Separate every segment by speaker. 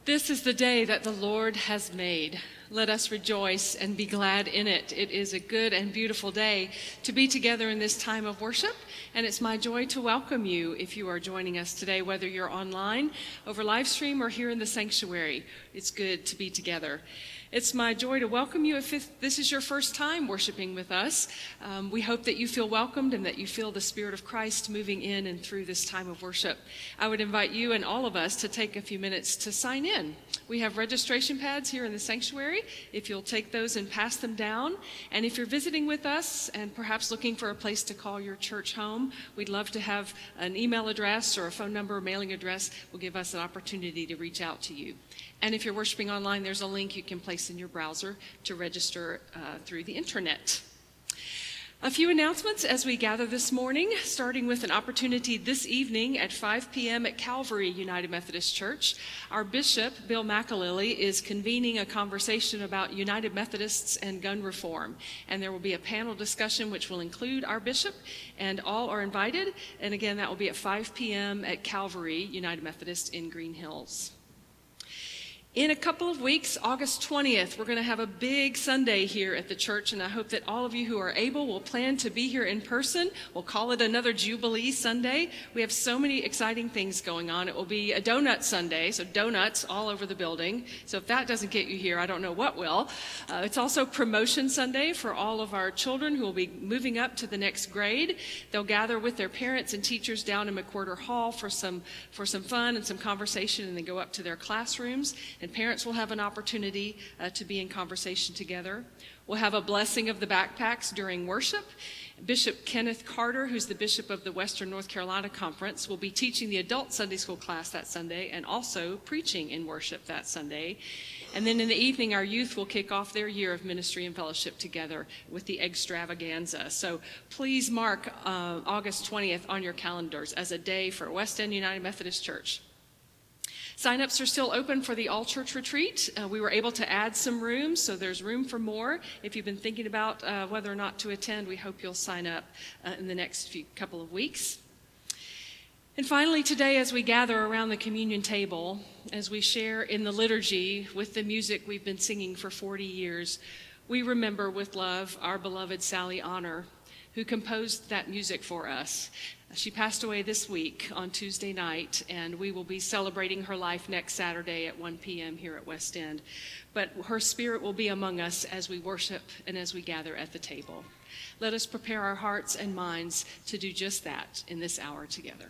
Speaker 1: This is the day that the Lord has made. Let us rejoice and be glad in it. It is a good and beautiful day to be together in this time of worship, and it's my joy to welcome you if you are joining us today, whether you're online, over live stream, or here in the sanctuary. It's good to be together. It's my joy to welcome you if this is your first time worshiping with us. We hope that you feel welcomed and that you feel the Spirit of Christ moving in and through this time of worship. I would invite you and all of us to take a few minutes to sign in. We have registration pads here in the sanctuary. If you'll take those and pass them down. And if you're visiting with us and perhaps looking for a place to call your church home, we'd love to have an email address or a phone number or mailing address. Will give us an opportunity to reach out to you. And if you're worshiping online, there's a link you can place in your browser to register through the internet. A few announcements as we gather this morning, starting with an opportunity this evening at 5 p.m. at Calvary United Methodist Church. Our Bishop, Bill McAlilly, is convening a conversation about United Methodists and gun reform. And there will be a panel discussion which will include our bishop, and all are invited. And again, that will be at 5 p.m. at Calvary United Methodist in Green Hills. In a couple of weeks, August 20th, we're going to have a big Sunday here at the church, and I hope that all of you who are able will plan to be here in person. We'll call it another Jubilee Sunday. We have so many exciting things going on. It will be a donut Sunday, so donuts all over the building. So if that doesn't get you here, I don't know what will. It's also Promotion Sunday for all of our children who will be moving up to the next grade. They'll gather with their parents and teachers down in McWhorter Hall for some fun and some conversation, and then go up to their classrooms. And parents will have an opportunity to be in conversation together. We'll have a blessing of the backpacks during worship. Bishop Kenneth Carter, who's the bishop of the Western North Carolina Conference, will be teaching the adult Sunday school class that Sunday and also preaching in worship that Sunday. And then in the evening, our youth will kick off their year of ministry and fellowship together with the extravaganza. So please mark August 20th on your calendars as a day for West End United Methodist Church. Sign-ups are still open for the all-church retreat. We were able to add some rooms, so there's room for more. If you've been thinking about whether or not to attend, we hope you'll sign up in the next couple of weeks. And finally, today, as we gather around the communion table, as we share in the liturgy with the music we've been singing for 40 years, we remember with love our beloved Sally Honor, who composed that music for us. She passed away this week on Tuesday night, and we will be celebrating her life next Saturday at 1 p.m. here at West End. But her spirit will be among us as we worship and as we gather at the table. Let us prepare our hearts and minds to do just that in this hour together.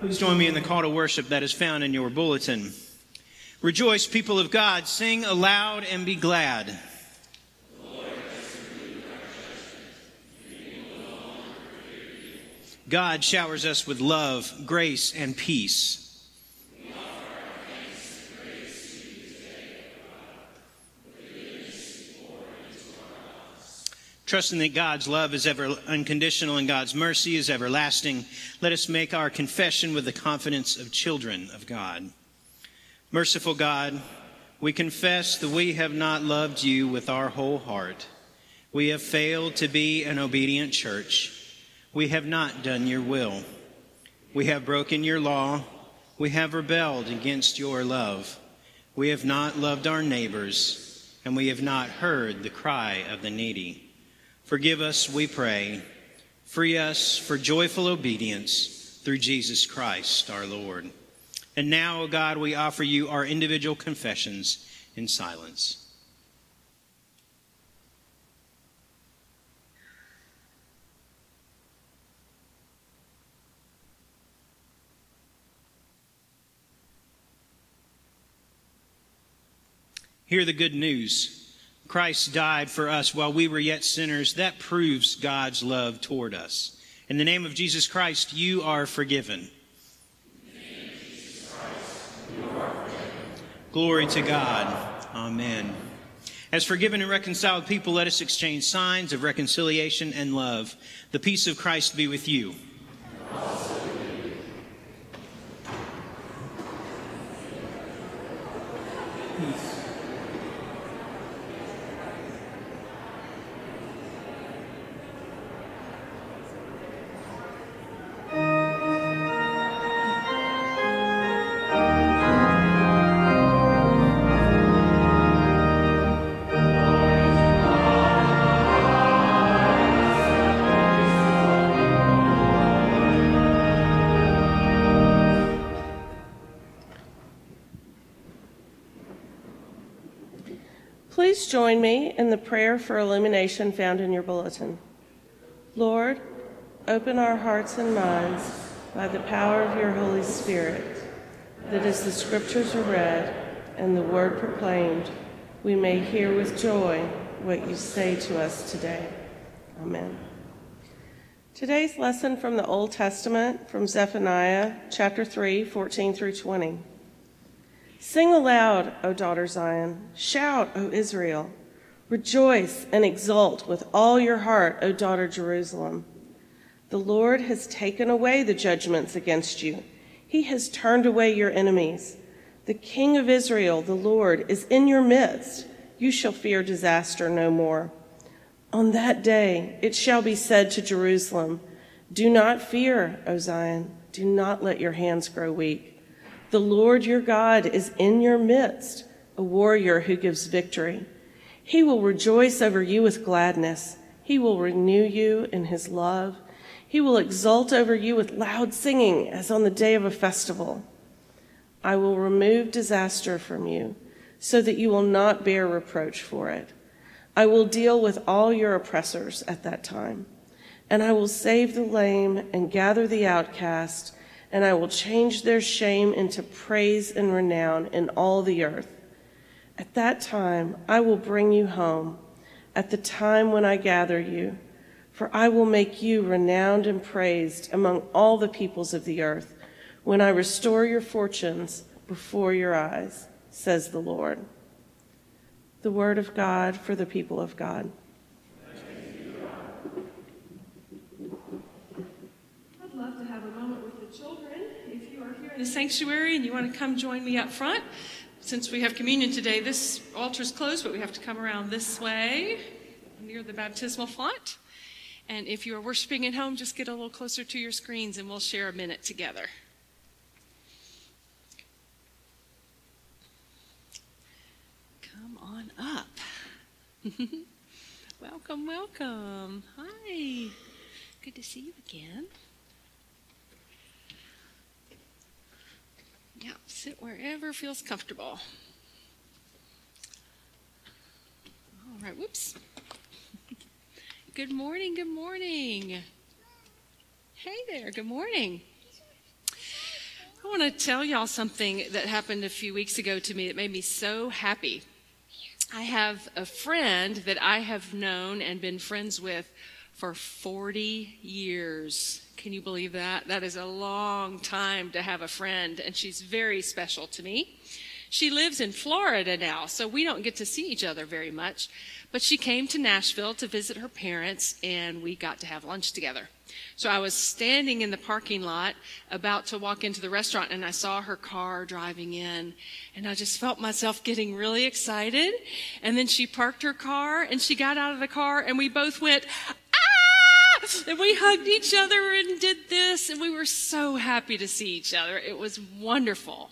Speaker 2: Please join me in the call to worship that is found in your bulletin. Rejoice, people of God, sing aloud and be glad. God showers us with love, grace, and peace. Trusting that God's love is ever unconditional and God's mercy is everlasting, let us make our confession with the confidence of children of God. Merciful God, we confess that we have not loved you with our whole heart. We have failed to be an obedient church. We have not done your will. We have broken your law. We have rebelled against your love. We have not loved our neighbors, and we have not heard the cry of the needy. Forgive us, we pray. Free us for joyful obedience through Jesus Christ, our Lord. And now, O God, we offer you our individual confessions in silence. Hear the good news. Christ died for us while we were yet sinners. That proves God's love toward us. In the name of Jesus Christ, you are forgiven. In the name of Jesus Christ, you are forgiven. Glory to God. Amen. As forgiven and reconciled people, let us exchange signs of reconciliation and love. The peace of Christ be with you. And also with you. Peace.
Speaker 3: Please join me in the prayer for illumination found in your bulletin. Lord, open our hearts and minds by the power of your Holy Spirit, that as the scriptures are read and the word proclaimed, we may hear with joy what you say to us today. Amen. Today's lesson from the Old Testament, from Zephaniah chapter 3, 14 through 20. Sing aloud, O daughter Zion. Shout, O Israel. Rejoice and exult with all your heart, O daughter Jerusalem. The Lord has taken away the judgments against you. He has turned away your enemies. The King of Israel, the Lord, is in your midst. You shall fear disaster no more. On that day it shall be said to Jerusalem, do not fear, O Zion. Do not let your hands grow weak. The Lord your God is in your midst, a warrior who gives victory. He will rejoice over you with gladness. He will renew you in his love. He will exult over you with loud singing as on the day of a festival. I will remove disaster from you so that you will not bear reproach for it. I will deal with all your oppressors at that time, and I will save the lame and gather the outcast, and I will change their shame into praise and renown in all the earth. At that time, I will bring you home, at the time when I gather you, for I will make you renowned and praised among all the peoples of the earth, when I restore your fortunes before your eyes, says the Lord. The word of God for the people of God.
Speaker 1: I'd love to have a moment with the children. If you are here in the sanctuary and you want to come join me up front, since we have communion today, this altar is closed, but we have to come around this way near the baptismal font. And if you are worshiping at home, just get a little closer to your screens and we'll share a minute together. Come on up. Welcome, welcome. Hi. Good to see you again. Yeah, sit wherever feels comfortable. All right, whoops. Good morning, good morning. Hey there, good morning. I want to tell y'all something that happened a few weeks ago to me that made me so happy. I have a friend that I have known and been friends with for 40 years. Can you believe that? That is a long time to have a friend, and she's very special to me. She lives in Florida now, so we don't get to see each other very much. But she came to Nashville to visit her parents, and we got to have lunch together. So I was standing in the parking lot about to walk into the restaurant, and I saw her car driving in, and I just felt myself getting really excited. And then she parked her car, and she got out of the car, and we both went, "Ah!" And we hugged each other and did this, and we were so happy to see each other. It was wonderful.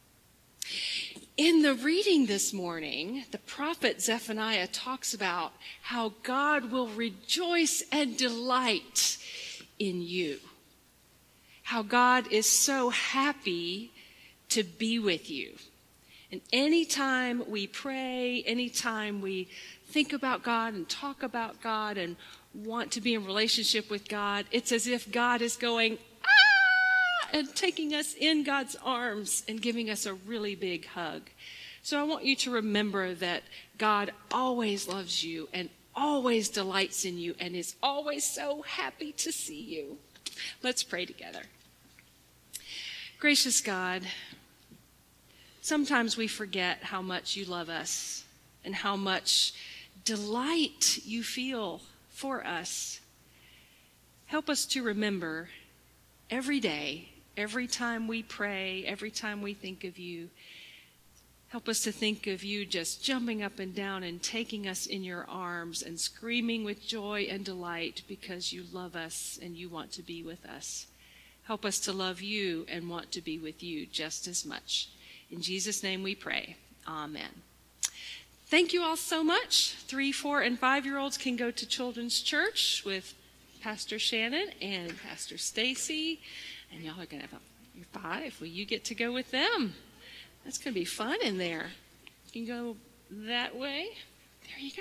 Speaker 1: In the reading this morning, the prophet Zephaniah talks about how God will rejoice and delight in you. How God is so happy to be with you. And anytime we pray, anytime we think about God and talk about God and want to be in relationship with God, it's as if God is going, "Ah!" and taking us in God's arms and giving us a really big hug. So I want you to remember that God always loves you and always delights in you and is always so happy to see you. Let's pray together. Gracious God, sometimes we forget how much you love us and how much delight you feel for us. Help us to remember every day, every time we pray, every time we think of you. Help us to think of you just jumping up and down and taking us in your arms and screaming with joy and delight because you love us and you want to be with us. Help us to love you and want to be with you just as much. In Jesus' name we pray. Amen. Thank you all so much. 3, 4, and 5-year-olds can go to Children's Church with Pastor Shannon and Pastor Stacy. And y'all are going to have your 5. Well, you get to go with them. That's going to be fun in there. You can go that way. There you go.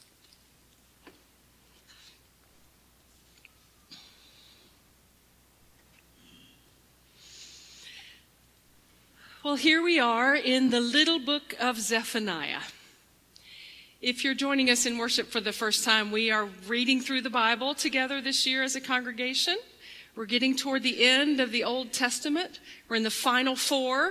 Speaker 1: Well, here we are in the little book of Zephaniah. If you're joining us in worship for the first time, we are reading through the Bible together this year as a congregation. We're getting toward the end of the Old Testament. We're in the final 4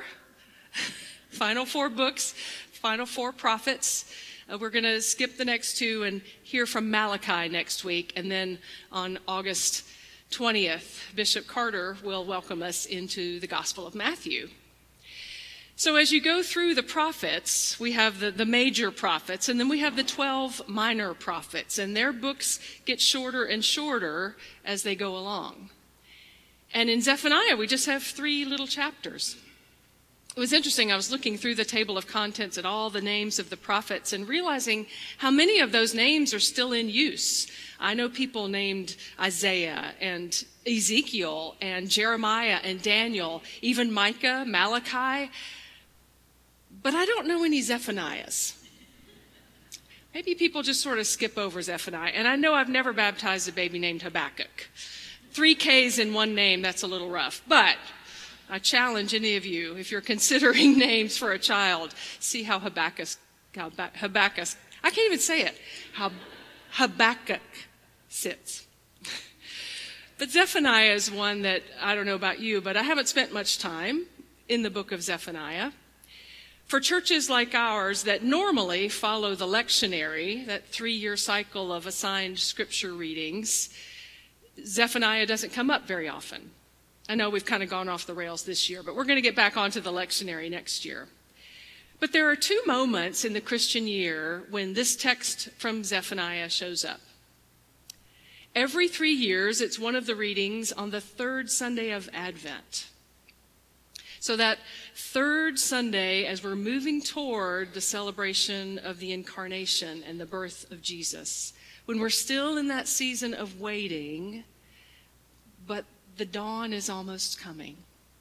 Speaker 1: books, final 4 prophets. We're going to skip the next 2 and hear from Malachi next week. And then on August 20th, Bishop Carter will welcome us into the Gospel of Matthew. So as you go through the prophets, we have the major prophets, and then we have the 12 minor prophets. And their books get shorter and shorter as they go along. And in Zephaniah, we just have 3 little chapters. It was interesting. I was looking through the table of contents at all the names of the prophets and realizing how many of those names are still in use. I know people named Isaiah and Ezekiel and Jeremiah and Daniel, even Micah, Malachi. But I don't know any Zephaniahs. Maybe people just sort of skip over Zephaniah. And I know I've never baptized a baby named Habakkuk. 3 Ks in one name, that's a little rough. But I challenge any of you, if you're considering names for a child, see how Habakkuk, I can't even say it, how Habakkuk sits. But Zephaniah is one that, I don't know about you, but I haven't spent much time in the book of Zephaniah. For churches like ours that normally follow the lectionary, that 3-year cycle of assigned scripture readings, Zephaniah doesn't come up very often. I know we've kind of gone off the rails this year, but we're going to get back onto the lectionary next year. But there are 2 moments in the Christian year when this text from Zephaniah shows up. Every 3 years, it's one of the readings on the 3rd Sunday of Advent. So that 3rd Sunday, as we're moving toward the celebration of the Incarnation and the birth of Jesus, when we're still in that season of waiting, but the dawn is almost coming.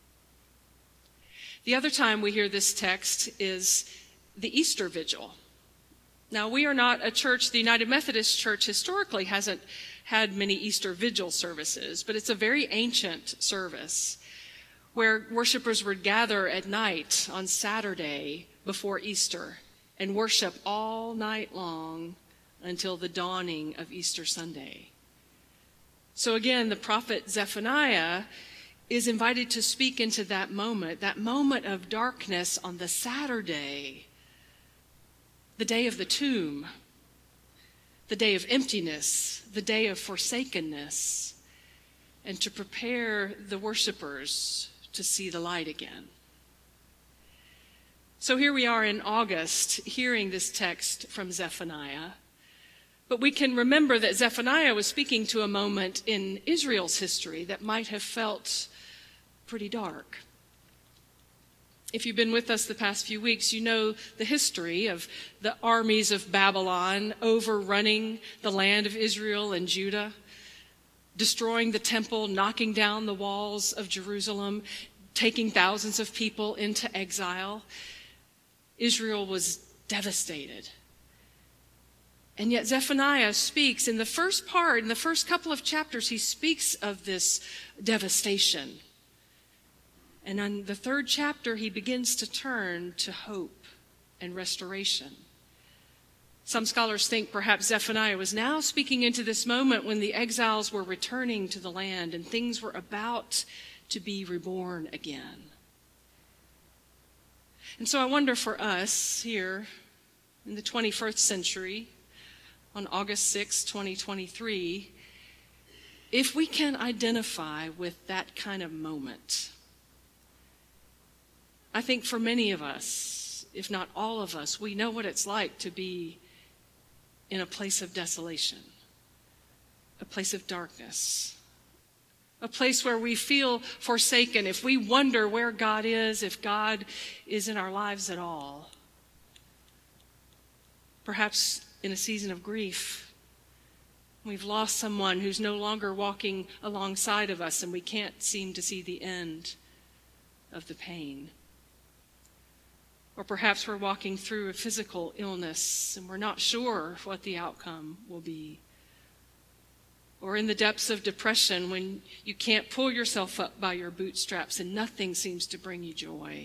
Speaker 1: The other time we hear this text is the Easter Vigil. Now, we are not a church, the United Methodist Church historically hasn't had many Easter Vigil services, but it's a very ancient service where worshipers would gather at night on Saturday before Easter and worship all night long until the dawning of Easter Sunday. So again, the prophet Zephaniah is invited to speak into that moment of darkness on the Saturday, the day of the tomb, the day of emptiness, the day of forsakenness, and to prepare the worshipers to see the light again. So here we are in August, hearing this text from Zephaniah. But we can remember that Zephaniah was speaking to a moment in Israel's history that might have felt pretty dark. If you've been with us the past few weeks, you know the history of the armies of Babylon overrunning the land of Israel and Judah, destroying the temple, knocking down the walls of Jerusalem, taking thousands of people into exile. Israel was devastated. And yet Zephaniah speaks in the first couple of chapters, he speaks of this devastation. And on the third chapter, he begins to turn to hope and restoration. Some scholars think perhaps Zephaniah was now speaking into this moment when the exiles were returning to the land and things were about to be reborn again. And so I wonder for us here in the 21st century, on August 6, 2023, if we can identify with that kind of moment. I think for many of us, if not all of us, we know what it's like to be in a place of desolation, a place of darkness, a place where we feel forsaken, if we wonder where God is, if God is in our lives at all. Perhaps in a season of grief, we've lost someone who's no longer walking alongside of us and we can't seem to see the end of the pain. Or perhaps we're walking through a physical illness and we're not sure what the outcome will be. Or in the depths of depression when you can't pull yourself up by your bootstraps and nothing seems to bring you joy.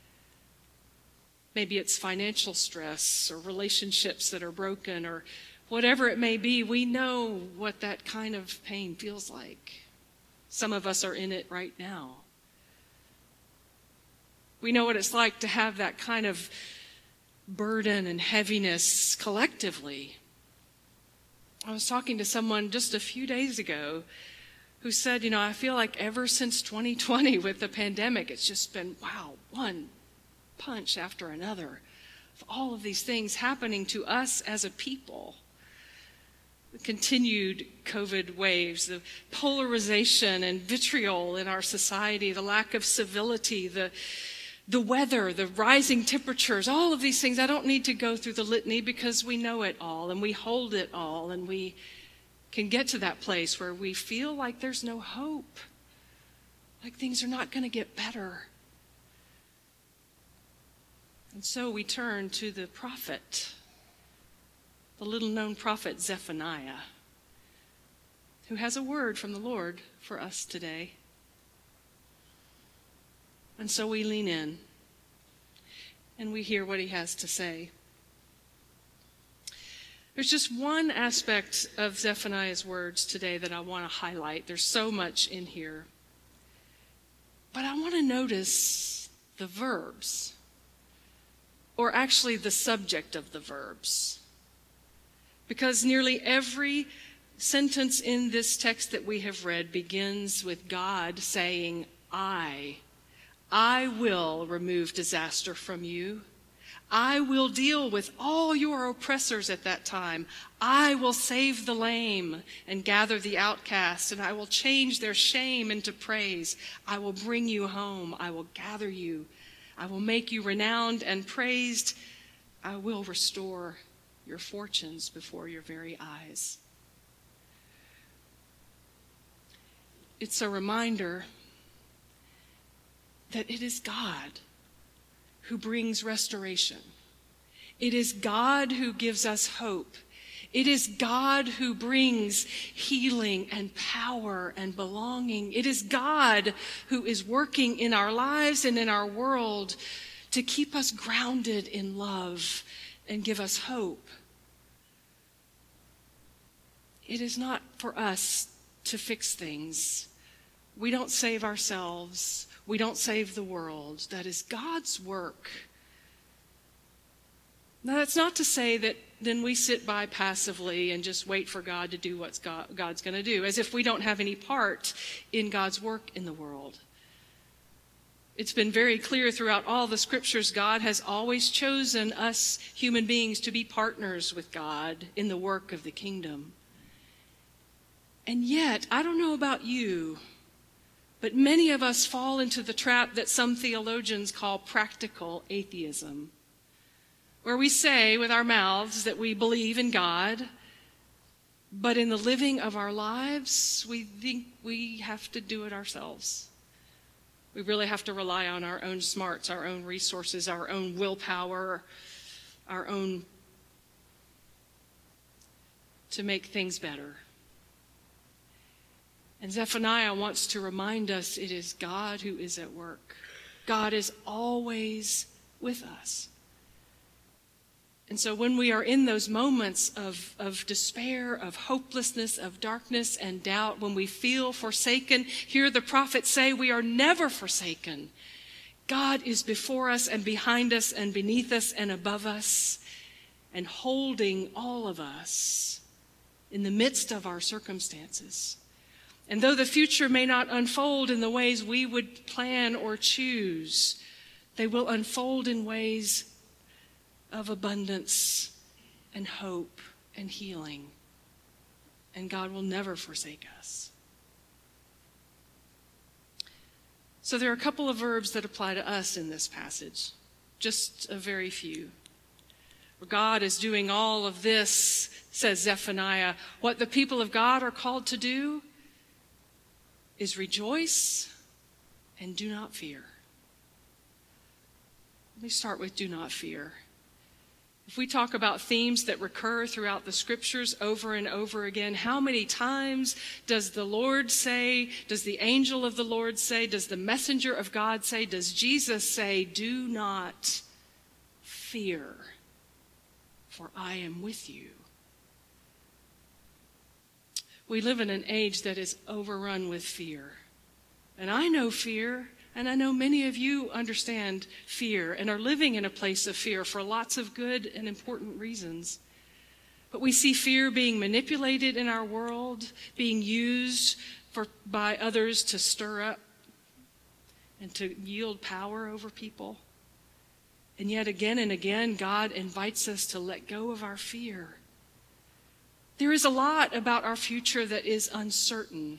Speaker 1: Maybe it's financial stress or relationships that are broken or whatever it may be. We know what that kind of pain feels like. Some of us are in it right now. We know what it's like to have that kind of burden and heaviness collectively. I was talking to someone just a few days ago who said, I feel like ever since 2020 with the pandemic, it's just been, one punch after another of all of these things happening to us as a people. The continued COVID waves, the polarization and vitriol in our society, the lack of civility, the weather, the rising temperatures, all of these things. I don't need to go through the litany because we know it all and we hold it all and we can get to that place where we feel like there's no hope, like things are not going to get better. And so we turn to the prophet, the little-known prophet Zephaniah, who has a word from the Lord for us today. And so we lean in and we hear what he has to say. There's just one aspect of Zephaniah's words today that I want to highlight. There's so much in here. But I want to notice the verbs, or actually the subject of the verbs. Because nearly every sentence in this text that we have read begins with God saying, I will remove disaster from you. I will deal with all your oppressors at that time. I will save the lame and gather the outcast, and I will change their shame into praise. I will bring you home. I will gather you. I will make you renowned and praised. I will restore your fortunes before your very eyes. It's a reminder that it is God who brings restoration. It is God who gives us hope. It is God who brings healing and power and belonging. It is God who is working in our lives and in our world to keep us grounded in love and give us hope. It is not for us to fix things. We don't save ourselves. We don't save the world. That is God's work. Now, that's not to say that then we sit by passively and just wait for God to do what God's going to do, as if we don't have any part in God's work in the world. It's been very clear throughout all the scriptures, God has always chosen us human beings to be partners with God in the work of the kingdom. And yet, I don't know about you, but many of us fall into the trap that some theologians call practical atheism, where we say with our mouths that we believe in God, but in the living of our lives, we think we have to do it ourselves. We really have to rely on our own smarts, our own resources, our own willpower, our own to make things better. And Zephaniah wants to remind us it is God who is at work. God is always with us. And so when we are in those moments of despair, of hopelessness, of darkness and doubt, when we feel forsaken, hear the prophet say we are never forsaken. God is before us and behind us and beneath us and above us and holding all of us in the midst of our circumstances. And though the future may not unfold in the ways we would plan or choose, they will unfold in ways of abundance and hope and healing. And God will never forsake us. So there are a couple of verbs that apply to us in this passage, just a very few. Where God is doing all of this, says Zephaniah, what the people of God are called to do is rejoice and do not fear. Let me start with do not fear. If we talk about themes that recur throughout the scriptures over and over again, how many times does the Lord say, does the angel of the Lord say, does the messenger of God say, does Jesus say, do not fear, for I am with you? We live in an age that is overrun with fear. And I know fear, and I know many of you understand fear and are living in a place of fear for lots of good and important reasons. But we see fear being manipulated in our world, being used by others to stir up and to yield power over people. And yet again and again, God invites us to let go of our fear. There is a lot about our future that is uncertain.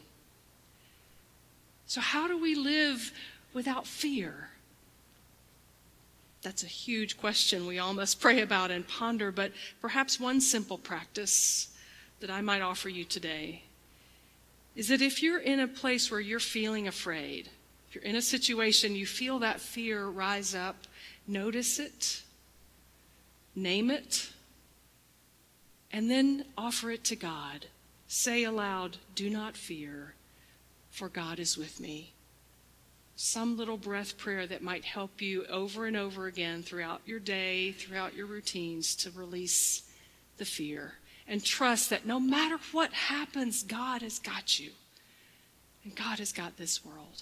Speaker 1: So how do we live without fear? That's a huge question we all must pray about and ponder, but perhaps one simple practice that I might offer you today is that if you're in a place where you're feeling afraid, if you're in a situation you feel that fear rise up, notice it, name it, and then offer it to God. Say aloud, do not fear, for God is with me. Some little breath prayer that might help you over and over again throughout your day, throughout your routines, to release the fear. And trust that no matter what happens, God has got you. And God has got this world.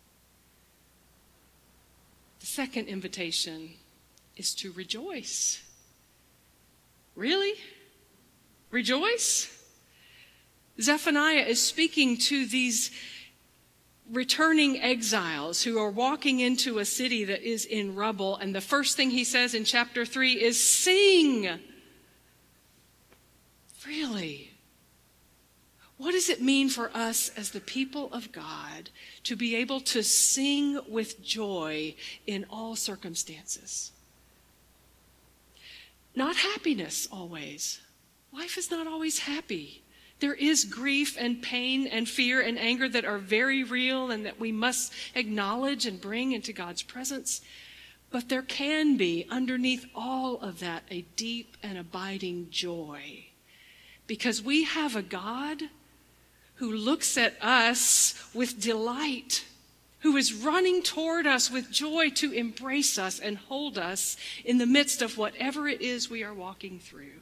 Speaker 1: The second invitation is to rejoice. Really? Rejoice? Zephaniah is speaking to these returning exiles who are walking into a city that is in rubble. And the first thing he says in chapter 3 is sing. Really? What does it mean for us as the people of God to be able to sing with joy in all circumstances? Not happiness always. Life is not always happy. There is grief and pain and fear and anger that are very real and that we must acknowledge and bring into God's presence. But there can be, underneath all of that, a deep and abiding joy. because we have a God who looks at us with delight, who is running toward us with joy to embrace us and hold us in the midst of whatever it is we are walking through.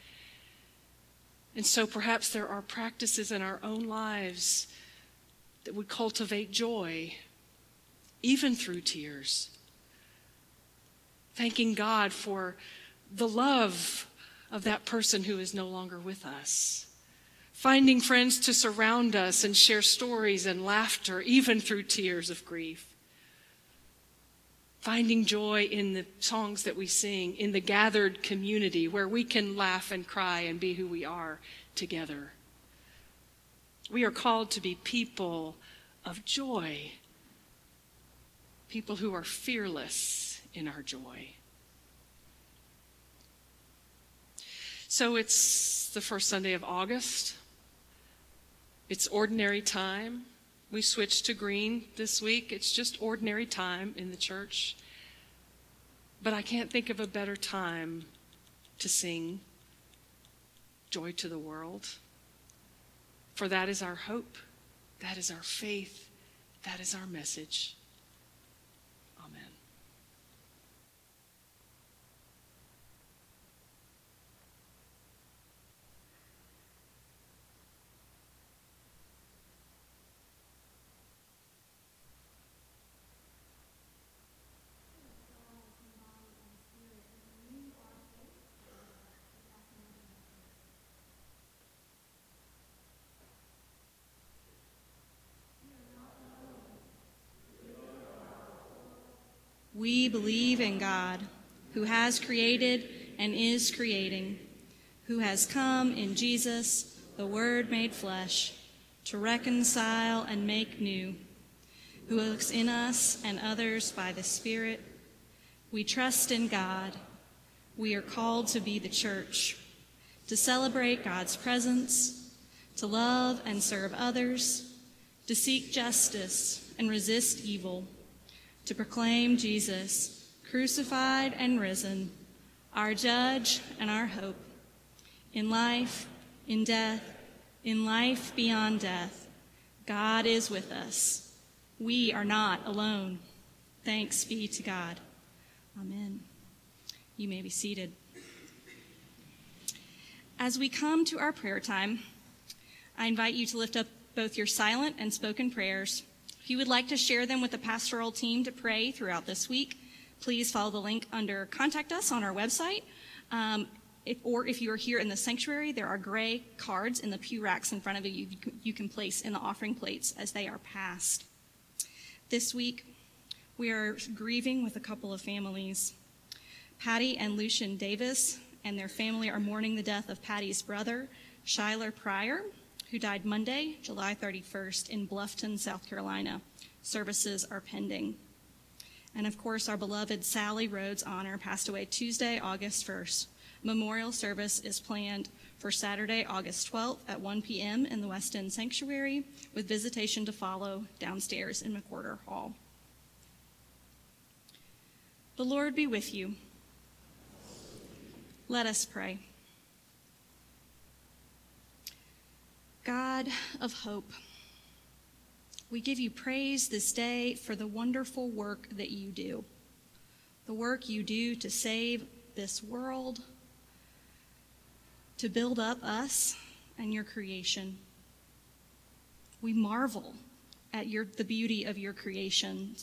Speaker 1: And so perhaps there are practices in our own lives that would cultivate joy, even through tears. Thanking God for the love of that person who is no longer with us. Finding friends to surround us and share stories and laughter, even through tears of grief. Finding joy in the songs that we sing, in the gathered community where we can laugh and cry and be who we are together. We are called to be people of joy, people who are fearless in our joy. So it's the first Sunday of August. It's ordinary time. We switched to green this week. It's just ordinary time in the church. But I can't think of a better time to sing Joy to the World. For that is our hope. That is our faith. That is our message. Amen.
Speaker 4: We believe in God, who has created and is creating, who has come in Jesus, the Word made flesh, to reconcile and make new, who works in us and others by the Spirit. We trust in God. We are called to be the church, to celebrate God's presence, to love and serve others, to seek justice and resist evil, to proclaim Jesus, crucified and risen, our judge and our hope. In life, in death, in life beyond death, God is with us. We are not alone. Thanks be to God. Amen. You may be seated. As we come to our prayer time, I invite you to lift up both your silent and spoken prayers. If you would like to share them with the pastoral team to pray throughout this week, please follow the link under Contact Us on our website. If you are here in the sanctuary, there are gray cards in the pew racks in front of you you can place in the offering plates as they are passed. This week, we are grieving with a couple of families. Patty and Lucian Davis and their family are mourning the death of Patty's brother, Shyler Pryor, who died Monday, July 31st in Bluffton, South Carolina. Services are pending. And of course, our beloved Sally Rhodes Honor passed away Tuesday, August 1st. Memorial service is planned for Saturday, August 12th at 1 p.m. in the West End Sanctuary, with visitation to follow downstairs in McWhorter Hall. The Lord be with you. Let us pray. God of hope, we give you praise this day for the wonderful work that you do, the work you do to save this world, to build up us and your creation. We marvel at the beauty of your creation.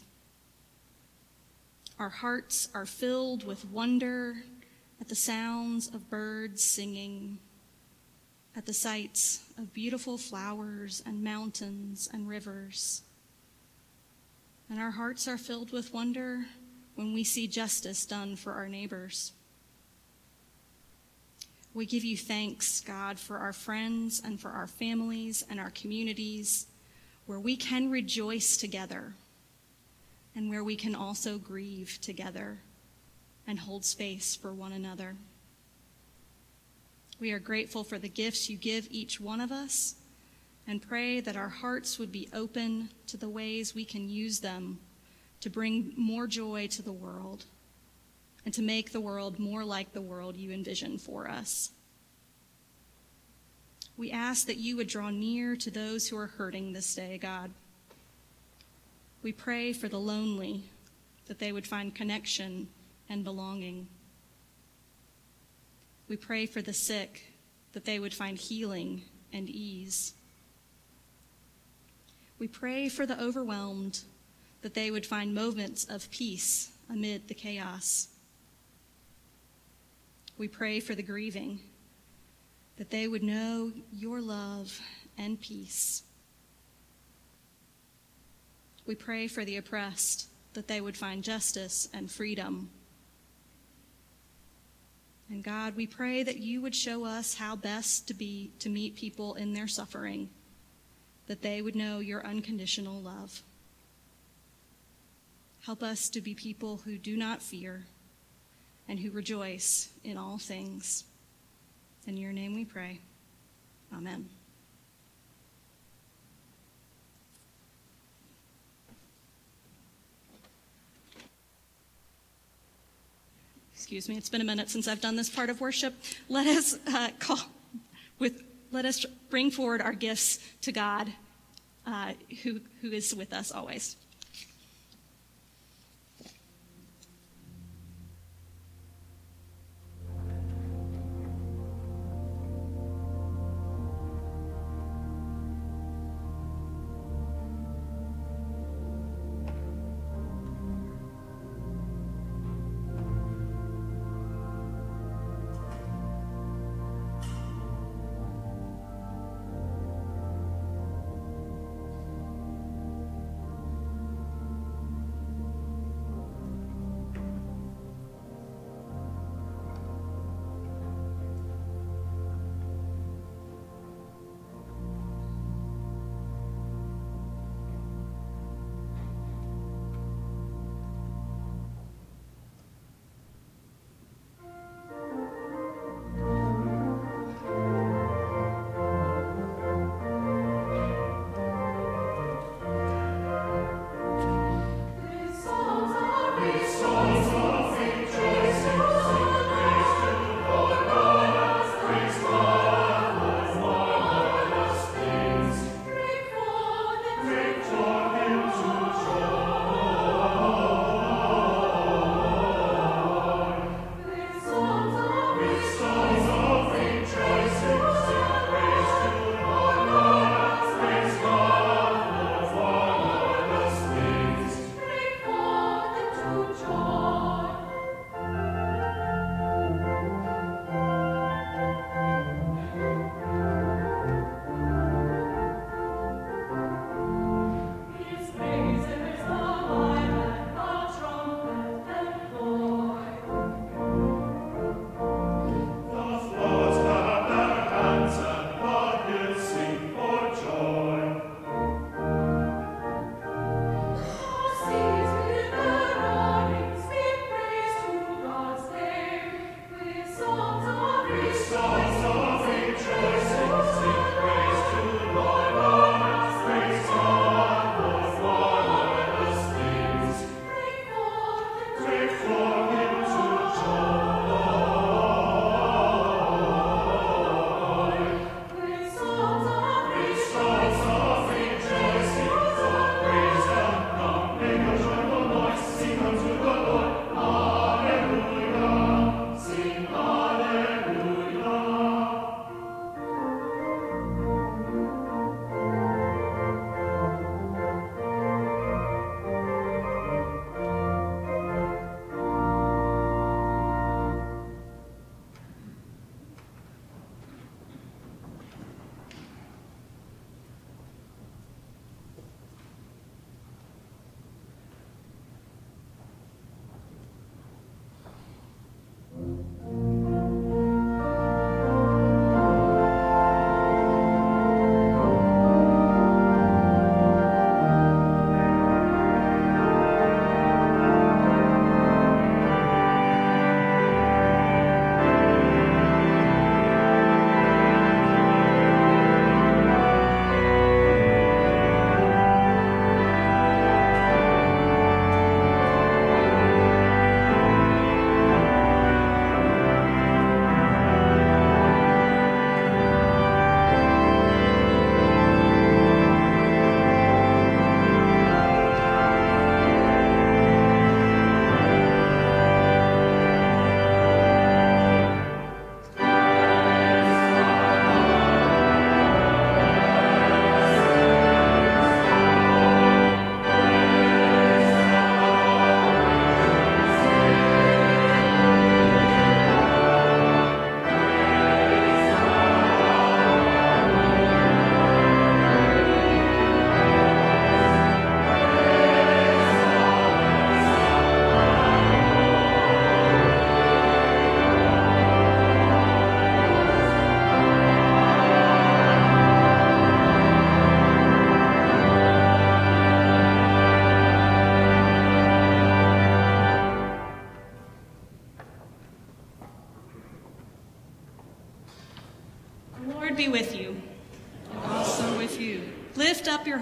Speaker 4: Our hearts are filled with wonder at the sounds of birds singing, at the sights of beautiful flowers and mountains and rivers. And our hearts are filled with wonder when we see justice done for our neighbors. We give you thanks, God, for our friends and for our families and our communities, where we can rejoice together and where we can also grieve together and hold space for one another. We are grateful for the gifts you give each one of us and pray that our hearts would be open to the ways we can use them to bring more joy to the world and to make the world more like the world you envision for us. We ask that you would draw near to those who are hurting this day, God. We pray for the lonely, that they would find connection and belonging. We pray for the sick, that they would find healing and ease. We pray for the overwhelmed, that they would find moments of peace amid the chaos. We pray for the grieving, that they would know your love and peace. We pray for the oppressed, that they would find justice and freedom. And God, we pray that you would show us how best to meet people in their suffering, that they would know your unconditional love. Help us to be people who do not fear and who rejoice in all things. In your name we pray. Amen. Excuse me, it's been a minute since I've done this part of worship. Let us bring forward our gifts to God, who is with us always.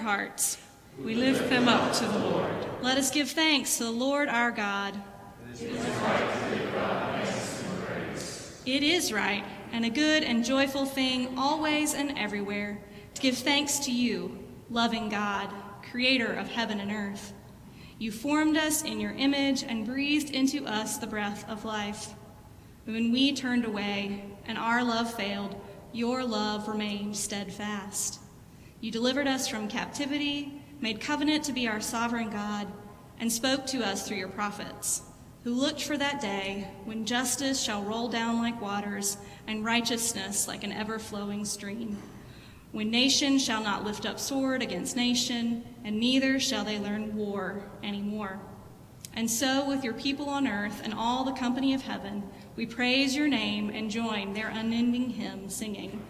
Speaker 4: hearts.
Speaker 1: We lift them up to the Lord.
Speaker 4: Let us give thanks to the Lord our God. It is right and a good and joyful thing always and everywhere to give thanks to you, loving God, creator of heaven and earth. You formed us in your image and breathed into us the breath of life. When we turned away and our love failed, your love remained steadfast. You delivered us from captivity, made covenant to be our sovereign God, and spoke to us through your prophets, who looked for that day when justice shall roll down like waters and righteousness like an ever-flowing stream, when nation shall not lift up sword against nation, and neither shall they learn war anymore. And so with your people on earth and all the company of heaven, we praise your name and join their unending hymn singing.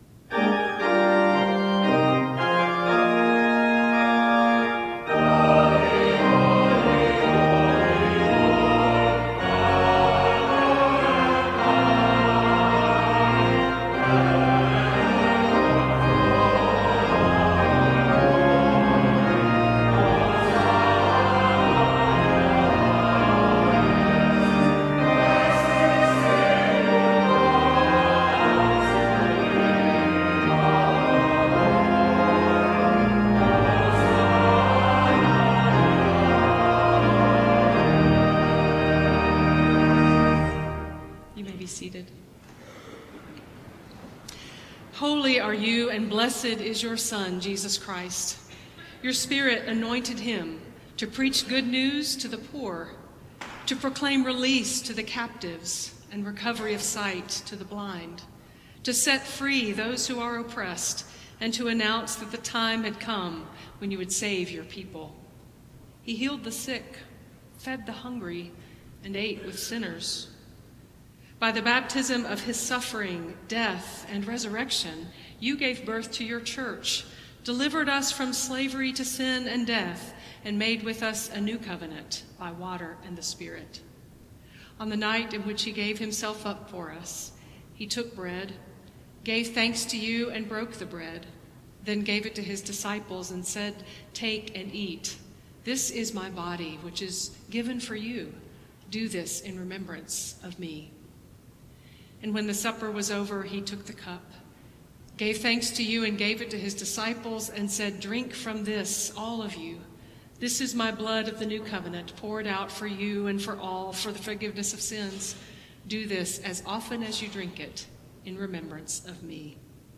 Speaker 1: Holy are you, and blessed is your Son, Jesus Christ. Your Spirit anointed him to preach good news to the poor, to proclaim release to the captives and recovery of sight to the blind, to set free those who are oppressed, and to announce that the time had come when you would save your people. He healed the sick, fed the hungry, and ate with sinners. By the baptism of his suffering, death, and resurrection, you gave birth to your church, delivered us from slavery to sin and death, and made with us a new covenant by water and the Spirit. On the night in which he gave himself up for us, he took bread, gave thanks to you, and broke the bread, then gave it to his disciples and said, "Take and eat. This is my body, which is given for you. Do this in remembrance of me." And when the supper was over, he took the cup, gave thanks to you, and gave it to his disciples, and said, "Drink from this, all of you. This is my blood of the new covenant, poured out for you and for all for the forgiveness of sins. Do this as often as you drink it in remembrance of me."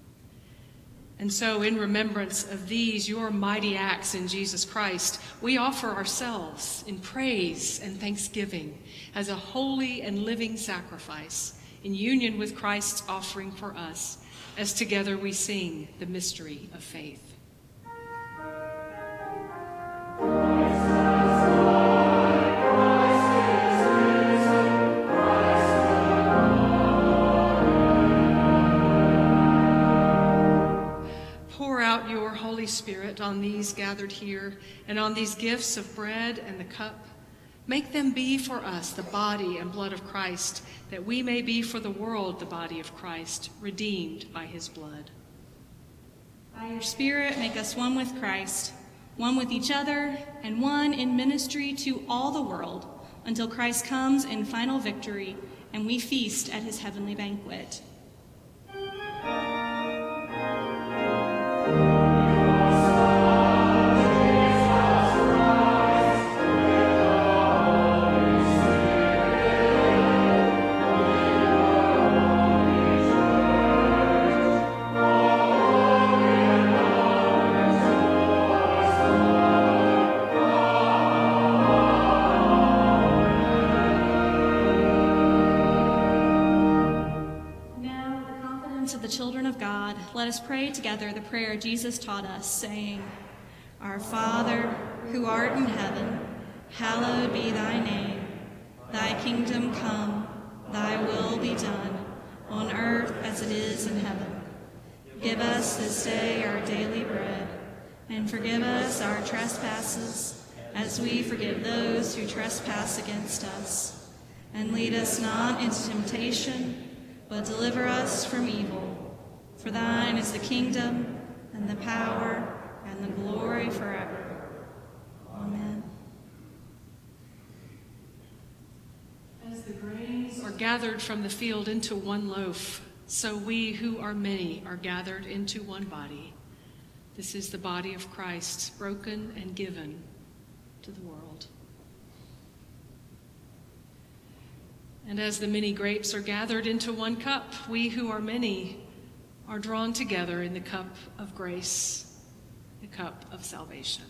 Speaker 1: And so, in remembrance of these, your mighty acts in Jesus Christ, we offer ourselves in praise and thanksgiving as a holy and living sacrifice, in union with Christ's offering for us, as together we sing the mystery of faith. Pour out your Holy Spirit on these gathered here and on these gifts of bread and the cup. Make them be for us the body and blood of Christ, that we may be for the world the body of Christ, redeemed by his blood.
Speaker 4: By your Spirit, make us one with Christ, one with each other, and one in ministry to all the world, until Christ comes in final victory and we feast at his heavenly banquet. Let us pray together the prayer Jesus taught us, saying, "Our Father, who art in heaven, hallowed be thy name. Thy kingdom come, thy will be done, on earth as it is in heaven. Give us this day our daily bread, and forgive us our trespasses, as we forgive those who trespass against us. And lead us not into temptation, but deliver us from evil. For thine is the kingdom, and the power, and and the glory forever. Amen.
Speaker 1: As the grains are gathered from the field into one loaf, so we who are many are gathered into one body. This is the body of Christ, broken and given to the world. And as the many grapes are gathered into one cup, we who are many are drawn together in the cup of grace, the cup of salvation.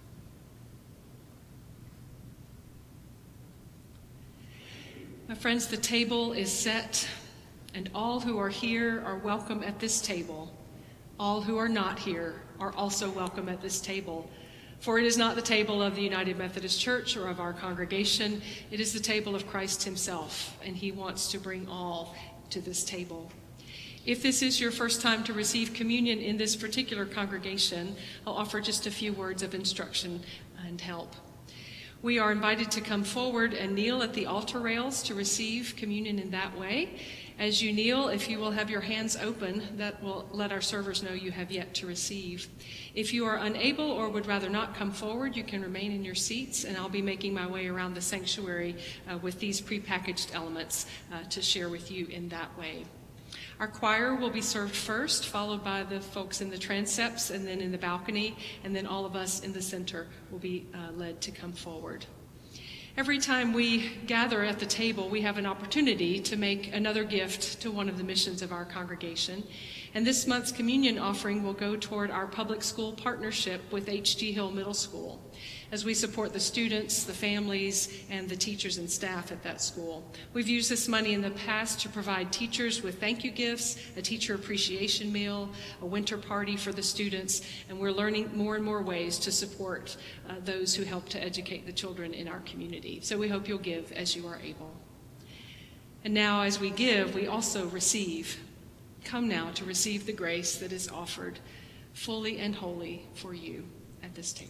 Speaker 1: My friends, the table is set, and all who are here are welcome at this table. All who are not here are also welcome at this table. For it is not the table of the United Methodist Church or of our congregation. It is the table of Christ himself, and he wants to bring all to this table. If this is your first time to receive communion in this particular congregation, I'll offer just a few words of instruction and help. We are invited to come forward and kneel at the altar rails to receive communion in that way. As you kneel, if you will have your hands open, that will let our servers know you have yet to receive. If you are unable or would rather not come forward, you can remain in your seats, and I'll be making my way around the sanctuary with these prepackaged elements to share with you in that way. Our choir will be served first, followed by the folks in the transepts, and then in the balcony, and then all of us in the center will be led to come forward. Every time we gather at the table, we have an opportunity to make another gift to one of the missions of our congregation. And this month's communion offering will go toward our public school partnership with H.G. Hill Middle School, as we support the students, the families, and the teachers and staff at that school. We've used this money in the past to provide teachers with thank you gifts, a teacher appreciation meal, a winter party for the students, and we're learning more and more ways to support those who help to educate the children in our community. So we hope you'll give as you are able. And now as we give, we also receive. Come now to receive the grace that is offered fully and wholly for you at this table.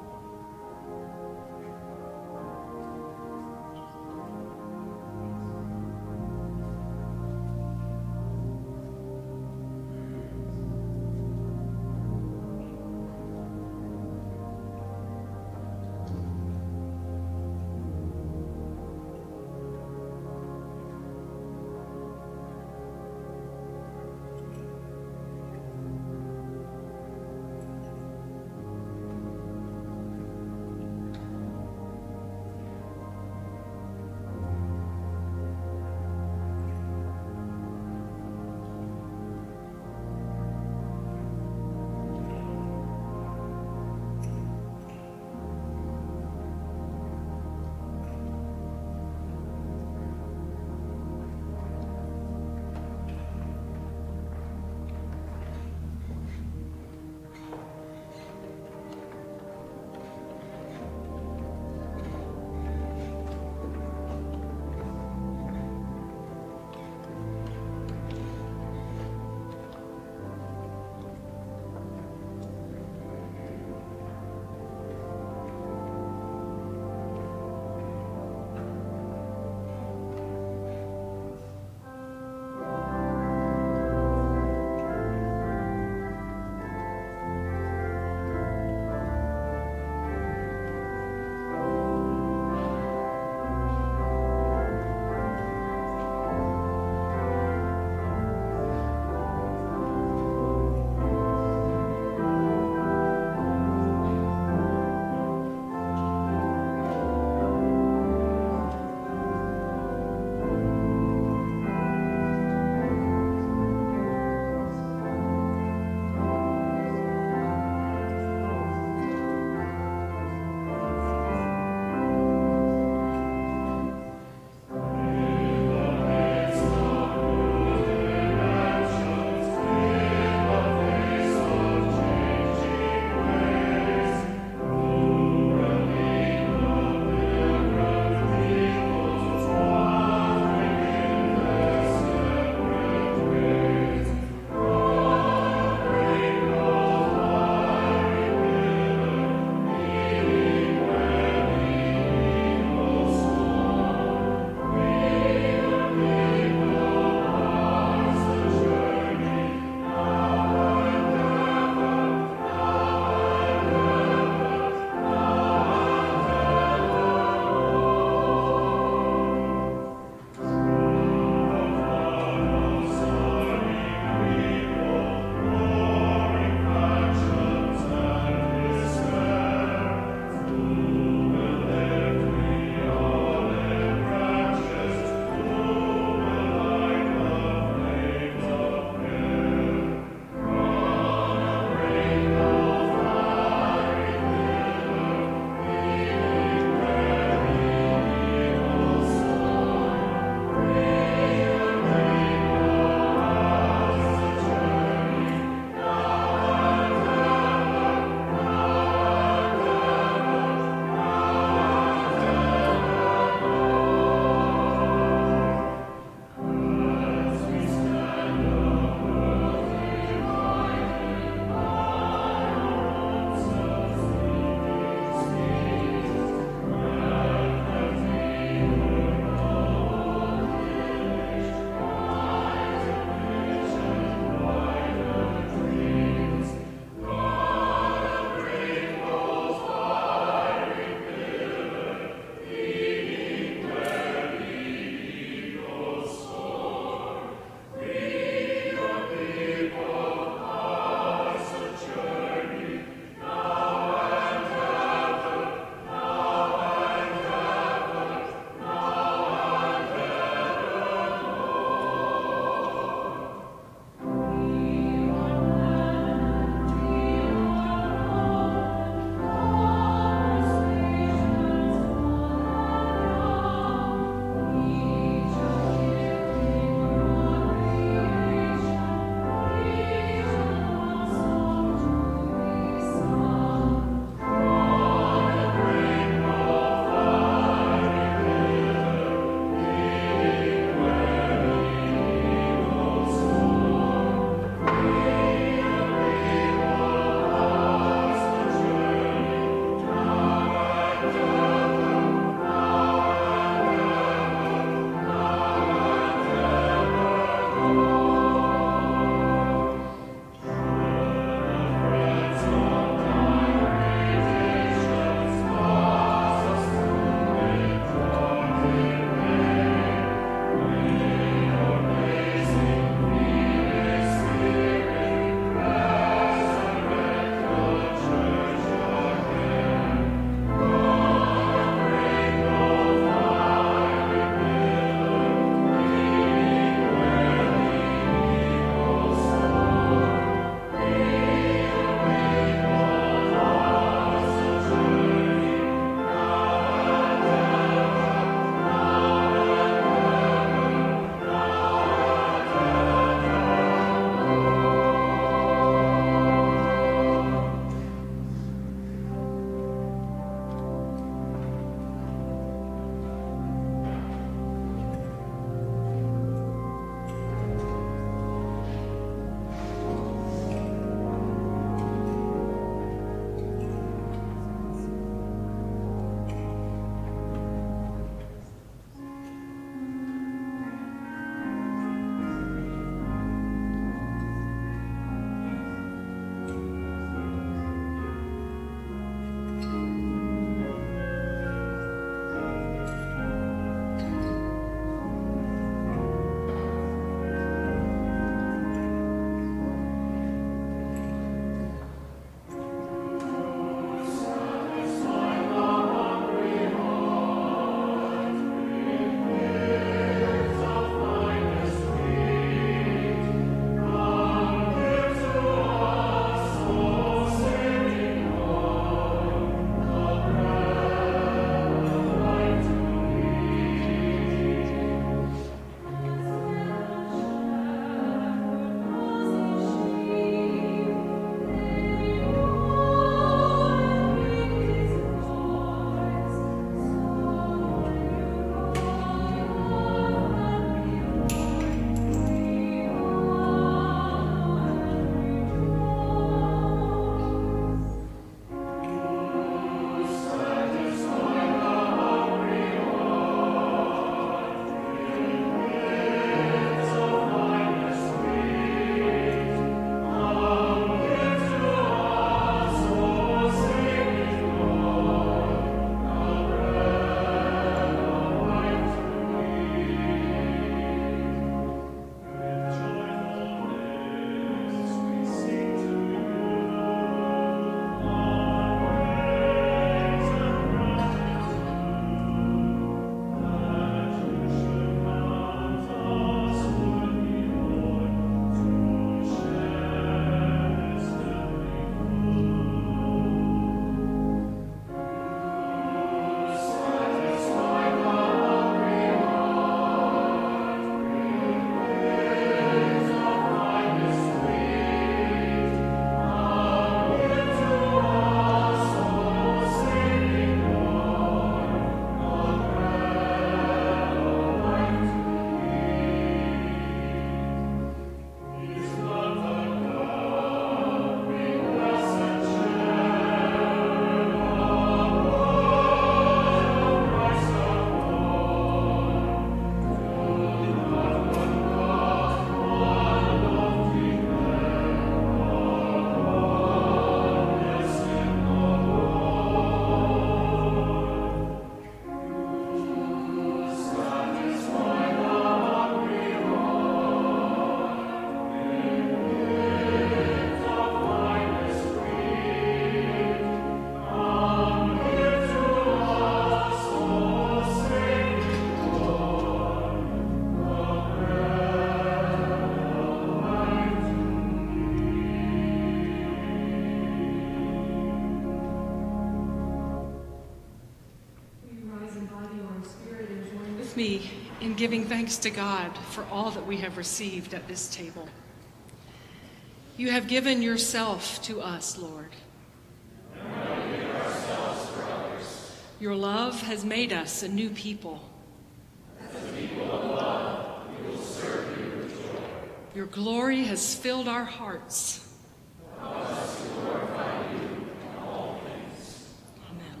Speaker 1: me in giving thanks to God for all that we have received at this table. You have given yourself to us, Lord. And we give ourselves for others. Your love has made us a new people. As a people of love, we will serve you with joy. Your glory has filled our hearts. Help us to glorify you in all things. Amen.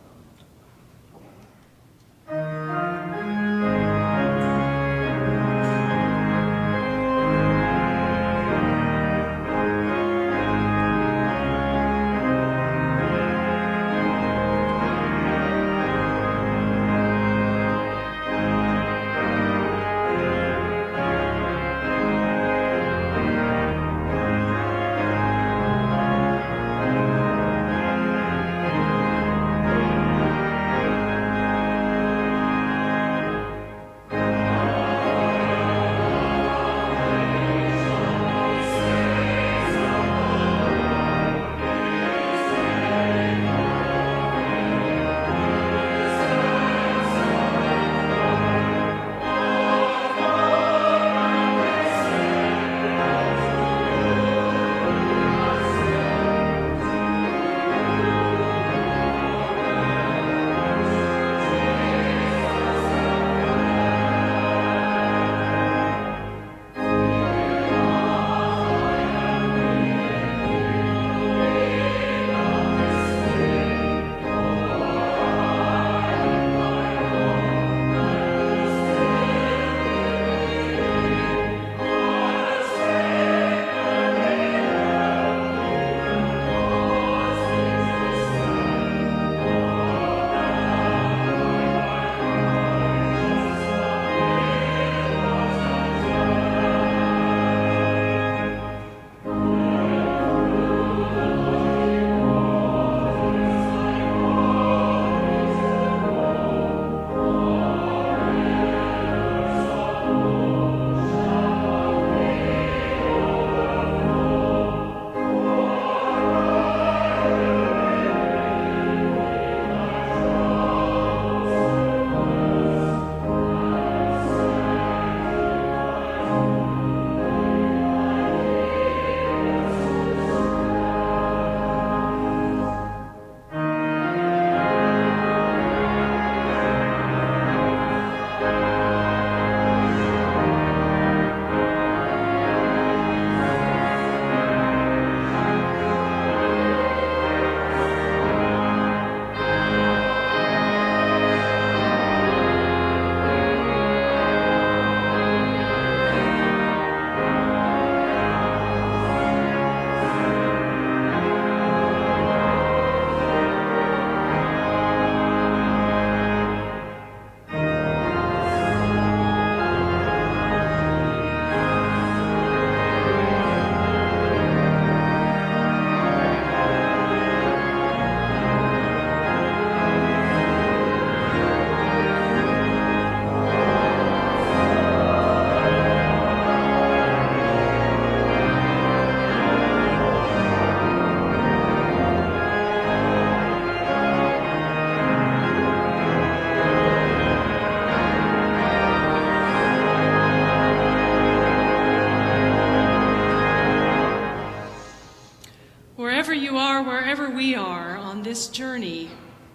Speaker 1: Wherever we are on this journey,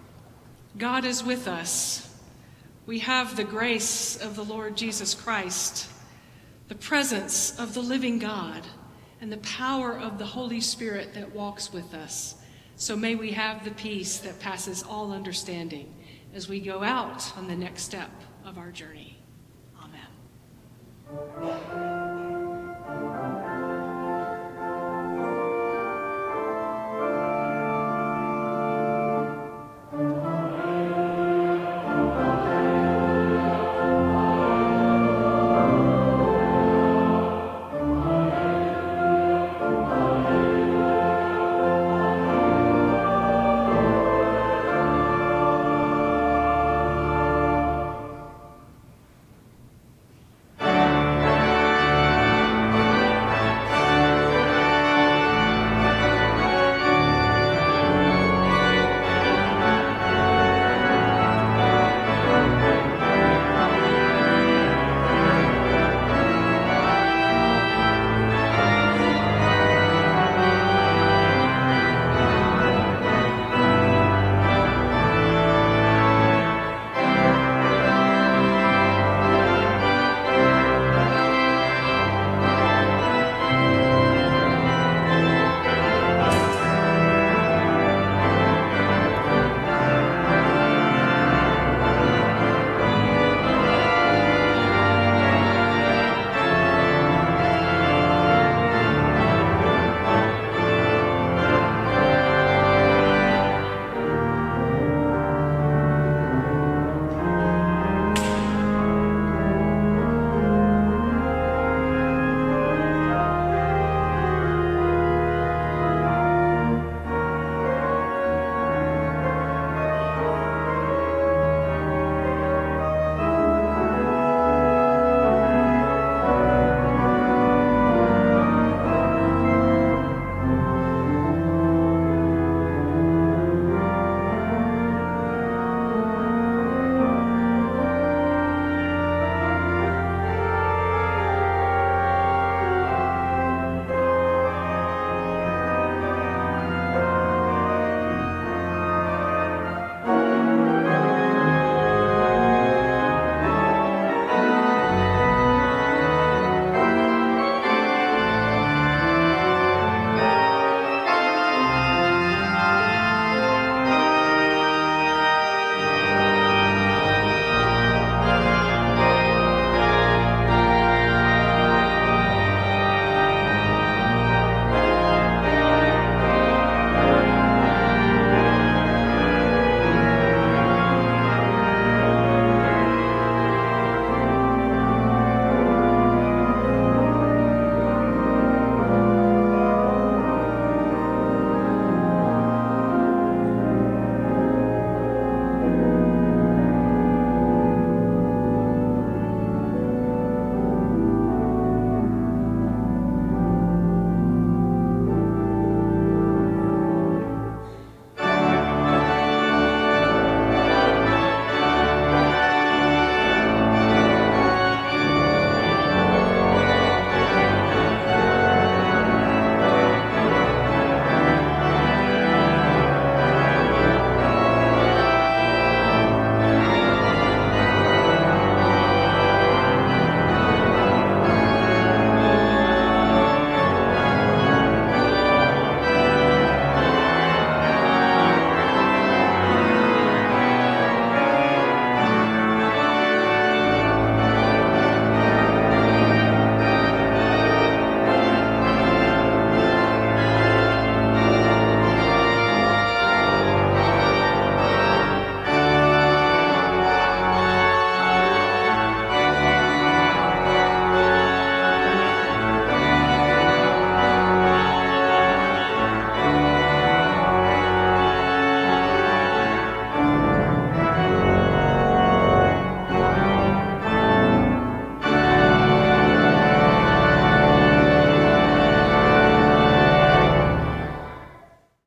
Speaker 1: God is with us. We have the grace of the Lord Jesus Christ, the presence of the living God, and the power of the Holy Spirit that walks with us. So may we have the peace that passes all understanding as we go out on the next step of our journey. Amen.